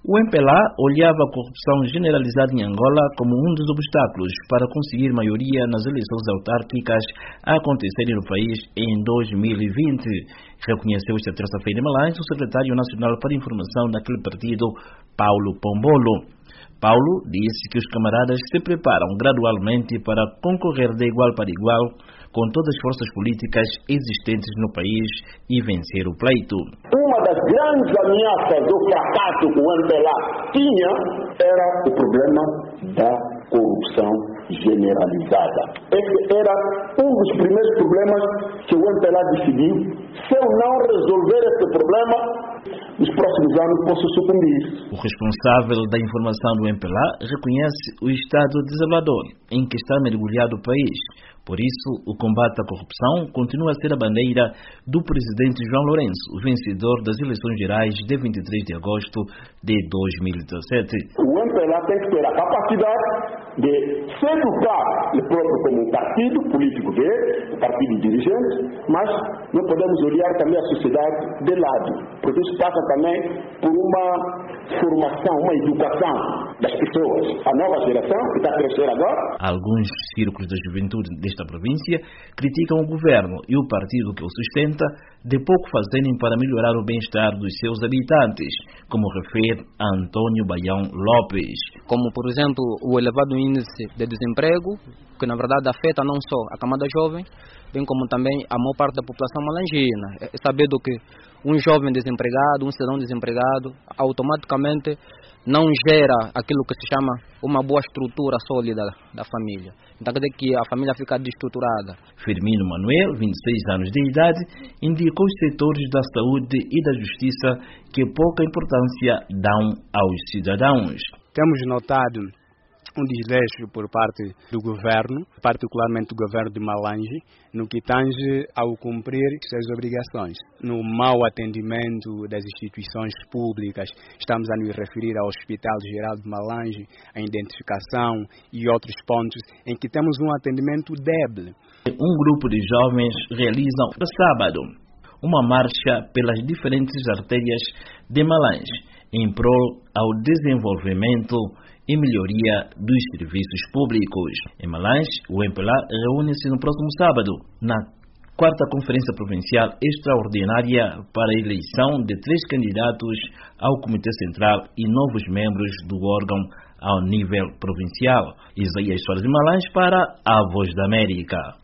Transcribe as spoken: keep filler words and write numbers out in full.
O M P L A olhava a corrupção generalizada em Angola como um dos obstáculos para conseguir maioria nas eleições autárquicas a acontecerem no país em dois mil e vinte. Reconheceu esta terça-feira em Malanje o secretário nacional para a informação daquele partido, Paulo Pombolo. Paulo disse que os camaradas se preparam gradualmente para concorrer de igual para igual com todas as forças políticas existentes no país e vencer o pleito. Uma das grandes ameaças do fracasso que o M P L A tinha era o problema da corrupção generalizada. Esse era um dos primeiros problemas que o M P L A decidiu. Se eu não resolver esse problema, nos próximos anos posso sucumbir. O responsável da informação do M P L A reconhece o estado desolador em que está mergulhado o país. Por isso, o combate à corrupção continua a ser a bandeira do presidente João Lourenço, o vencedor das eleições gerais de vinte e três de agosto de dois mil e dezassete. O M P L A tem que ter a capacidade de se educar ele próprio como um partido político que é, um partido dirigente, mas não podemos olhar também a sociedade de lado, porque isso passa também por uma formação, uma educação das pessoas. A nova geração que está a crescer agora. Alguns círculos da juventude desta província criticam o governo e o partido que o sustenta de pouco fazerem para melhorar o bem-estar dos seus habitantes, como refere Antônio Baião Lopes. Como, por exemplo, o elevado índice de desemprego, que na verdade afeta não só a camada jovem, bem como também a maior parte da população malangina. É sabido que um jovem desempregado, um cidadão desempregado, automaticamente não gera aquilo que se chama uma boa estrutura sólida da família. Então quer dizer que a família fica desestruturada. Firmino Manuel, vinte e seis anos de idade, indicou os setores da saúde e da justiça que pouca importância dão aos cidadãos. Temos notado um desleixo por parte do governo, particularmente do governo de Malanje, no que tange ao cumprir suas obrigações. No mau atendimento das instituições públicas, estamos a nos referir ao Hospital Geral de Malanje, a identificação e outros pontos em que temos um atendimento débil. Um grupo de jovens realizam no sábado uma marcha pelas diferentes artérias de Malanje em prol ao desenvolvimento e melhoria dos serviços públicos. Em Malanje, o M P L A reúne-se no próximo sábado, na quarta Conferência Provincial Extraordinária para a eleição de três candidatos ao Comitê Central e novos membros do órgão ao nível provincial. Isaías Soares de Malanje para a Voz da América.